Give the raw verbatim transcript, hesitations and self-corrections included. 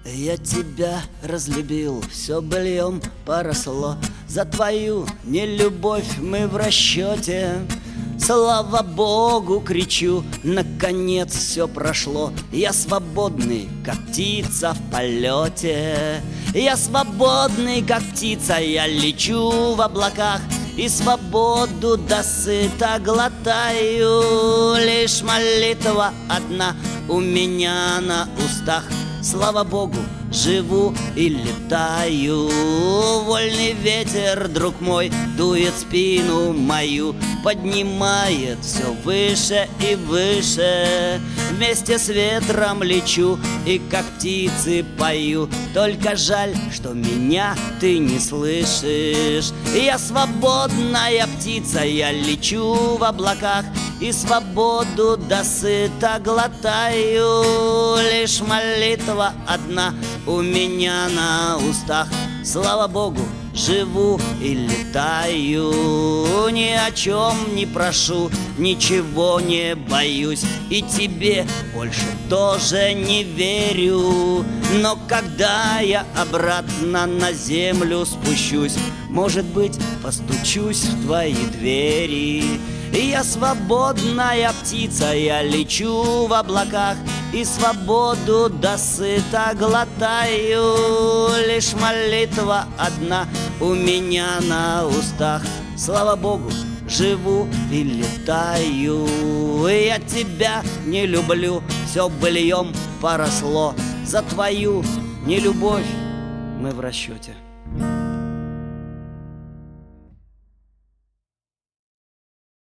Я тебя разлюбил, все быльем поросло. За твою нелюбовь мы в расчете. Слава Богу, кричу, наконец все прошло. Я свободный, как птица в полете. Я свободный, как птица, я лечу в облаках и свободу досыта глотаю. Лишь молитва одна у меня на устах. Слава Богу, живу и летаю. Вольный ветер, друг мой, дует спину мою, поднимает все выше и выше. Вместе с ветром лечу и как птицы пою. Только жаль, что меня ты не слышишь. Я свободная птица, я лечу в облаках и свободу досыта глотаю. Лишь молитва одна у меня на устах. Слава Богу, живу и летаю. Ни о чем не прошу, ничего не боюсь, и тебе больше тоже не верю. Но когда я обратно на землю спущусь, может быть, постучусь в твои двери. И я свободная птица, я лечу в облаках и свободу досыта глотаю. Лишь молитва одна у меня на устах. Слава Богу, живу и летаю. Я тебя не люблю, все быльем поросло. За твою нелюбовь мы в расчете.